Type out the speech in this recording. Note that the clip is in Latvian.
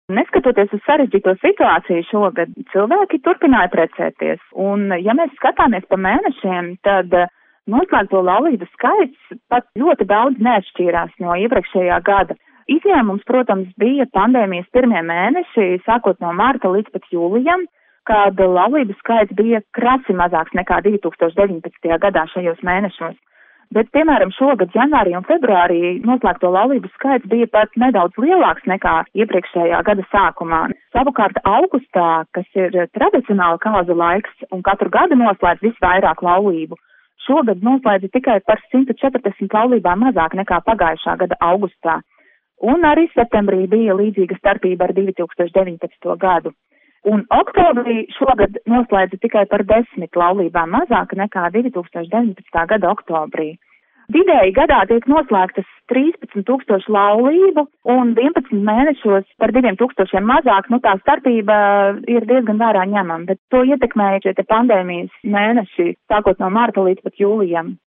Neskatoties uz sarežģīto situāciju šogad, cilvēki turpināja precēties. Un, ja mēs skatāmies pa mēnešiem, tad noslēgto laulību skaits pat ļoti daudz neatšķīrās no iepriekšējā gada. Izņēmums, protams, bija pandēmijas pirmie mēneši, sākot no marta līdz pat jūlijam, kad laulību skaits bija krasi mazāks nekā 2019. gadā šajos mēnešos. Bet, piemēram, šogad janvārī un februārī noslēgto laulību skaits bija pat nedaudz lielāks nekā iepriekšējā gada sākumā. Savukārt augustā, kas ir tradicionāli kāzu laiks un katru gadu noslēdz visvairāk laulību, šogad noslēdza tikai par 140 laulībām mazāk nekā pagājušā gada augustā. Un arī septembrī bija līdzīga starpība ar 2019. gadu. Un oktobrī šogad noslēdza tikai par 10 laulībām mazāk nekā 2019. gada oktobrī. Vidēji gadā tiek noslēgtas 13,000 laulību un 11 mēnešos par 2,000 mazāk, tā starpība ir diezgan vērā ņemama, bet to ietekmēja šie pandēmijas mēneši, sākot no marta līdz pat jūlijam.